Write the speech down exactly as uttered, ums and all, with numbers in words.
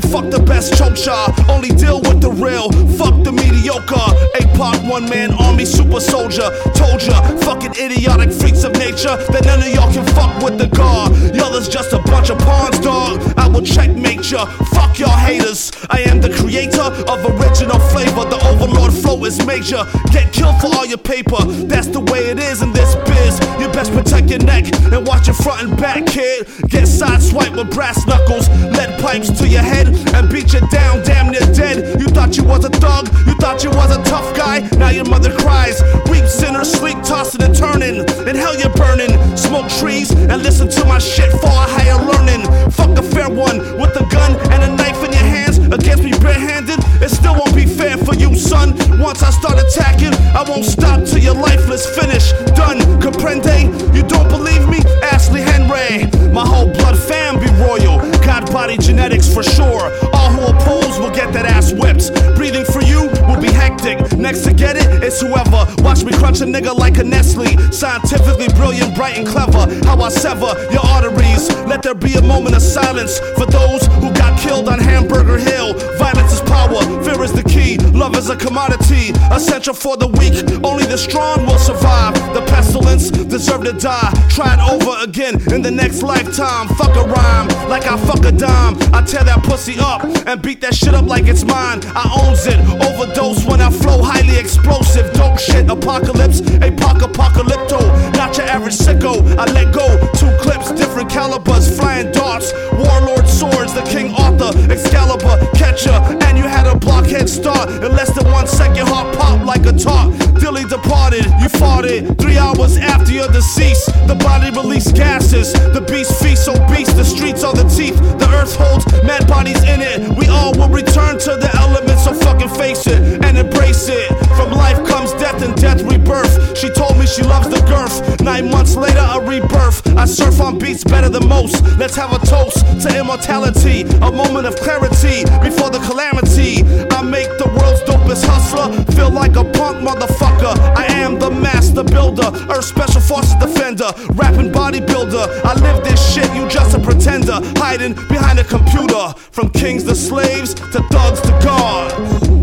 fuck the best choke shot, only deal with the real. Fuck the mediocre. A-Pac, one man army, super soldier. Told ya, fucking idiotic freaks of nature, that none of y'all can fuck with the guard. Y'all is just a bunch of pawns, dog. I will checkmate ya. Fuck y'all haters. I am the creator of original flavor. The overlord flow is major. Get killed for all your paper. That's the way it is in this biz. You best protect your neck and watch your front and back, kid. Get sideswiped with brass knuckles, lead pipes to your head, and beat you down, damn near dead. You thought you was a thug, you thought you was a tough guy. Now your mother cries, weeps in her sleep, tossing and turning. In hell you're burning. Smoke trees and listen to my shit for a higher learning. Fuck a fair one with a gun and a knife in your hands against me barehanded. It still won't be fair for you, son. Once I start attacking, I won't stop till your lifeless finish. Done, comprende? You don't believe me? Ashley Henry. My whole blood fam be royal. God body genetics for sure. All who oppose will get that ass whipped. Breathing for you will be hectic. Next to get it is whoever. Watch me crunch a nigga like a Nestle. Scientifically brilliant, bright and clever. How I sever your arteries. Let there be a moment of silence for those who got killed on Hamburger Hill. Violence is power, fear is the key. Love is a commodity, essential for the weak. Only the strong will survive. The pestilence deserve to die. Try it over again in the next lifetime. Fuck a rhyme like I fuck a dime. I tear that pussy up and beat that shit up like it's mine. I owns it. Overdose when I flow, highly explosive. Dope shit, apocalypse, apoc apocalypto. Not your average sicko. I let go, two clips, different calibers, flying darts, warlord swords, the King Arthur, Excalibur, catcher, and you had a blockhead start. In less than one second, heart popped like a top. Dilly departed, you farted. Three hours after your decease, the body released gases. The beast feasts obese, the streets are the teeth. The earth holds mad bodies in it. We all will return to the elements, so fucking face it and embrace it. From life comes death and death rebirth. She told me she loves the girth. Nine months later, a rebirth. I surf on beats better than most. Let's have a toast to immortality. A moment of clarity before the calamity. I make the world's dopest hustler feel like a punk motherfucker. I am the master builder, Earth Special Forces defender, rapping bodybuilder. I live this shit, you just a pretender, hiding behind a computer. From kings to slaves to thugs to God.